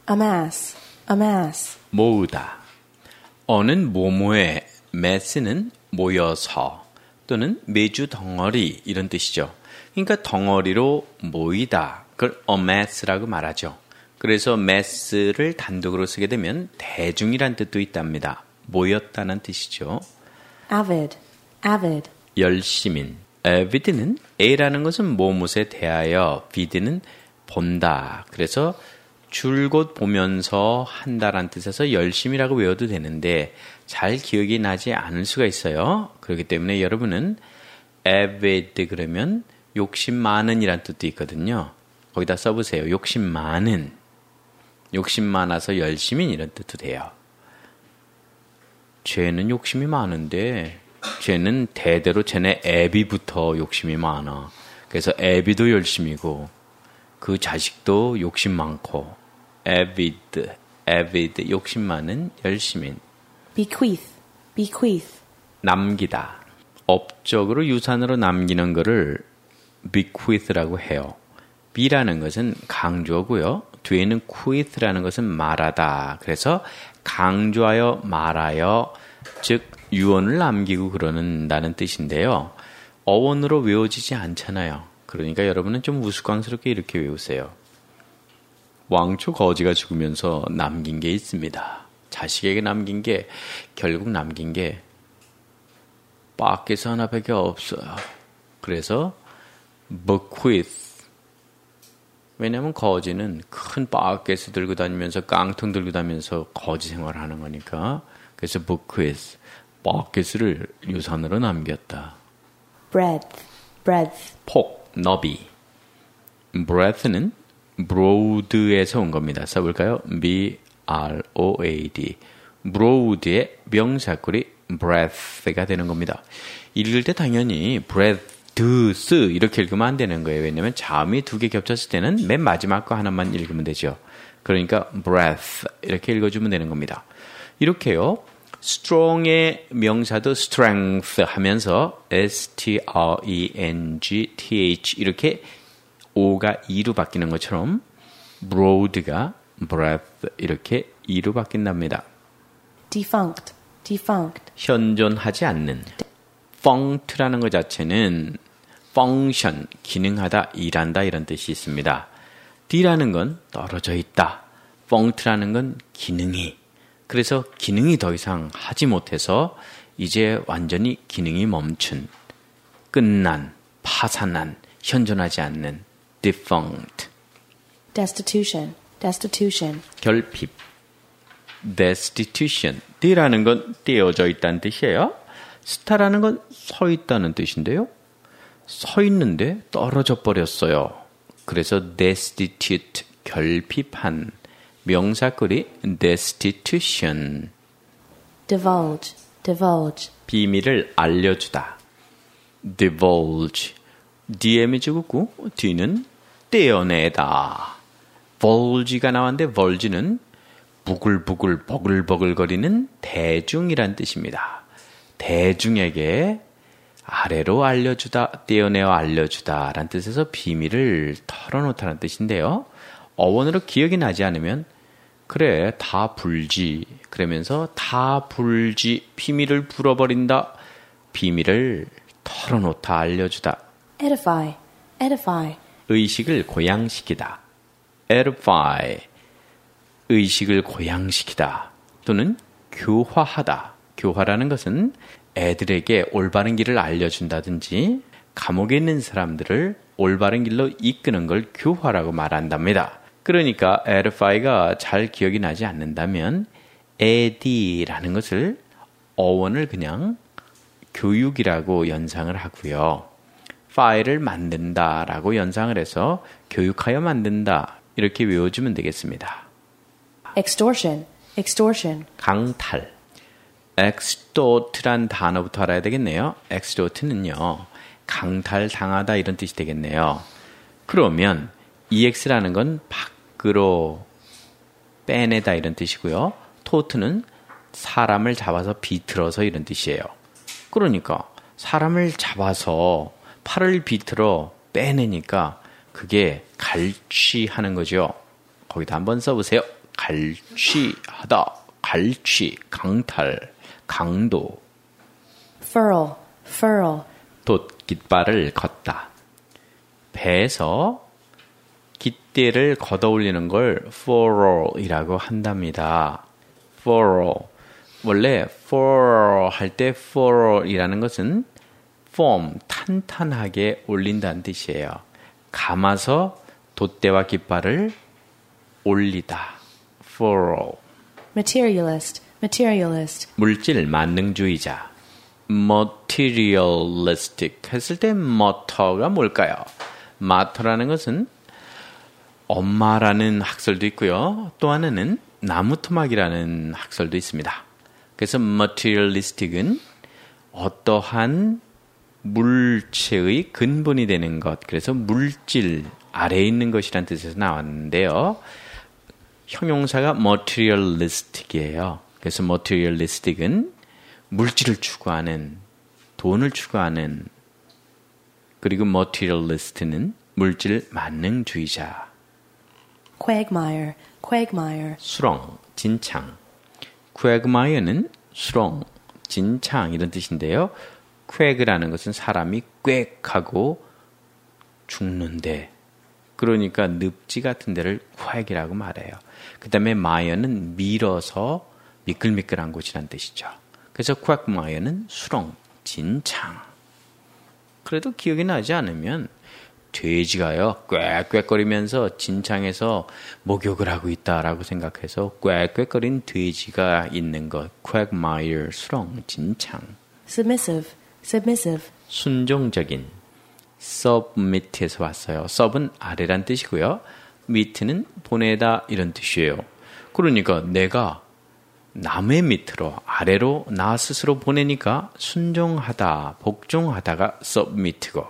amass, amass. 모으다. 어는 뭐뭐에 mass는 모여서 또는 매주 덩어리 이런 뜻이죠. 그러니까 덩어리로 모이다. 그걸 amass라고 말하죠. 그래서 mass를 단독으로 쓰게 되면 대중이란 뜻도 있답니다. 모였다는 뜻이죠. Avid, avid. 열심인. avid는 a라는 것은 무엇에 대하여, vid는 본다. 그래서 줄곧 보면서 한다라는 뜻에서 열심이라고 외워도 되는데 잘 기억이 나지 않을 수가 있어요. 그렇기 때문에 여러분은 avid 그러면 욕심 많은 이란 뜻도 있거든요. 거기다 써보세요. 욕심 많은. 욕심 많아서 열심인 이런 뜻도 돼요. 쟤는 욕심이 많은데 쟤는 대대로 쟤네 애비부터 욕심이 많아. 그래서 애비도 열심이고 그 자식도 욕심 많고 avid 욕심 많은 열심인. Bequeath, bequeath. 남기다. 업적으로 유산으로 남기는 것을 bequeath라고 해요. be라는 것은 강조고요. 뒤에는 queith라는 것은 말하다. 그래서 강조하여 말하여 즉 유언을 남기고 그러는다는 뜻인데요. 어원으로 외워지지 않잖아요. 그러니까 여러분은 좀 우스꽝스럽게 이렇게 외우세요. 왕초 거지가 죽으면서 남긴 게 있습니다. 자식에게 남긴 게 결국 남긴 게 밖에서 하나밖에 없어요. 그래서 bequeath. 왜냐하면 거지는 큰 바켓을 들고 다니면서 깡통 들고 다니면서 거지 생활을 하는 거니까. 그래서 bequeath, 바켓을 유산으로 남겼다. Breadth, breadth. 폭, 너비. breadth는 broad에서 온 겁니다. 써볼까요? B-R-O-A-D. broad의 명사구리 breadth가 되는 겁니다. 읽을 때 당연히 breadth 이렇게 읽으면 안 되는 거예요. 왜냐하면 자음이 두 개 겹쳤을 때는 맨 마지막 거 하나만 읽으면 되죠. 그러니까 breath 이렇게 읽어주면 되는 겁니다. 이렇게요. strong의 명사도 strength 하면서 strength 이렇게 O가 E로 바뀌는 것처럼 broad가 breath 이렇게 E로 바뀐답니다. Defunct, defunct. 현존하지 않는. funct라는 것 자체는 function, 기능하다, 일한다 이런 뜻이 있습니다. D라는 건 떨어져 있다. funct라는 건 기능이. 그래서 기능이 더 이상 하지 못해서 이제 완전히 기능이 멈춘, 끝난, 파산한, 현존하지 않는 defunct. Destitution, destitution. 결핍. destitution. D라는 건 떼어져 있다는 뜻이에요. 스타라는 건 서 있다는 뜻인데요. 서 있는데 떨어져 버렸어요. 그래서 destitute, 결핍한. 명사구리 destitution. Divulge, divulge. 비밀을 알려주다. divulge. DM이 죽었고 D는 떼어내다. vulge가 나왔는데 vulge는 부글부글 버글버글거리는 대중이란 뜻입니다. 대중에게 아래로 알려주다, 떼어내어 알려주다 라는 뜻에서 비밀을 털어놓다는 뜻인데요. 어원으로 기억이 나지 않으면 그래 다 불지 그러면서 다 불지 비밀을 불어버린다. 비밀을 털어놓다 알려주다. Edify, edify. 의식을 고양시키다. edify. 의식을 고양시키다. 또는 교화하다. 교화라는 것은 애들에게 올바른 길을 알려준다든지 감옥에 있는 사람들을 올바른 길로 이끄는 걸 교화라고 말한답니다. 그러니까 edify가 잘 기억이 나지 않는다면 ed라는 것을 어원을 그냥 교육이라고 연상을 하고요. fire를 만든다라고 연상을 해서 교육하여 만든다 이렇게 외워주면 되겠습니다. Extortion, extortion. 강탈. extort란 단어부터 알아야 되겠네요. extort는요. 강탈당하다 이런 뜻이 되겠네요. 그러면 ex라는 건 밖으로 빼내다 이런 뜻이고요. tort는 사람을 잡아서 비틀어서 이런 뜻이에요. 그러니까 사람을 잡아서 팔을 비틀어 빼내니까 그게 갈취하는 거죠. 거기다 한번 써보세요. 갈취하다, 갈취, 강탈, 강도. furl, furl, 돛, 깃발을 걷다. 배에서 깃대를 걷어올리는 걸 furl이라고 한답니다. furl. 원래 furl 할 때 furl이라는 것은 form, 탄탄하게 올린다는 뜻이에요. 감아서 돛대와 깃발을 올리다. furl. materialist, materialist, 물질 만능주의자. materialistic 했을 때 matter가 뭘까요? matter라는 것은 엄마라는 학설도 있고요. 또 하나는 나무토막이라는 학설도 있습니다. 그래서 materialistic은 어떠한 물체의 근본이 되는 것, 그래서 물질 아래에 있는 것이라는 뜻에서 나왔는데요. 형용사가 materialistic이에요. 그래서 materialistic은 물질을 추구하는, 돈을 추구하는, 그리고 materialist는 물질 만능주의자. quagmire, quagmire, 수렁, 진창. quagmire는 수렁, 진창 이런 뜻인데요. quag라는 것은 사람이 꽥하고 죽는데, 그러니까 늪지 같은 데를 quag이라고 말해요. 그 다음에 mire는 밀어서 미끌미끌한 곳이란 뜻이죠. 그래서 quagmire는 수렁, 진창. 그래도 기억이 나지 않으면 돼지가요, 꽥꽥거리면서 진창에서 목욕을 하고 있다라고 생각해서 꽥꽥거린 돼지가 있는 것, quagmire, 수렁, 진창. submissive, submissive, 순종적인, submit에서 왔어요. sub은 아래란 뜻이고요. mit는 보내다 이런 뜻이에요. 그러니까 내가 남의 밑으로, 아래로 나 스스로 보내니까 순종하다, 복종하다가 submit고,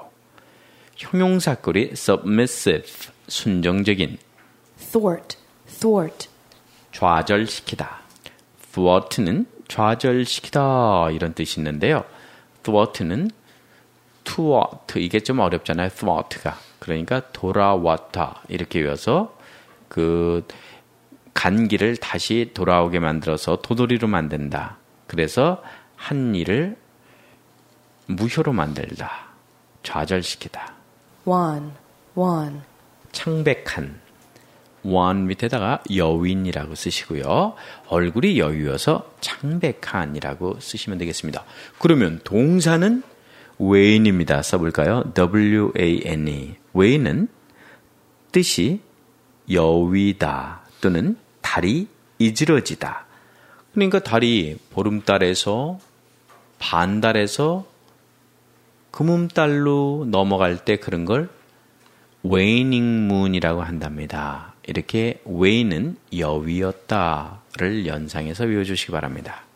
형용사꼴이 submissive, 순종적인, thwart, thwart, 좌절시키다. thwart는 좌절시키다 이런 뜻이 있는데요. thwart는 thwart, 이게 좀 어렵잖아요. thwart가. 그러니까 돌아왔다 이렇게 외워서 그 간기를 다시 돌아오게 만들어서 도돌이로 만든다. 그래서 한 일을 무효로 만들다. 좌절시키다. wan, wan, 창백한. wan 밑에다가 여윈이라고 쓰시고요. 얼굴이 여유여서 창백한이라고 쓰시면 되겠습니다. 그러면 동사는 웨인입니다. 써볼까요? W-A-N-E. 웨인은 뜻이 여위다 또는 달이 이지러지다. 그러니까 달이 보름달에서 반달에서 금음달로 넘어갈 때 그런 걸 waning moon이라고 한답니다. 이렇게 웨인은 여위였다를 연상해서 외워주시기 바랍니다.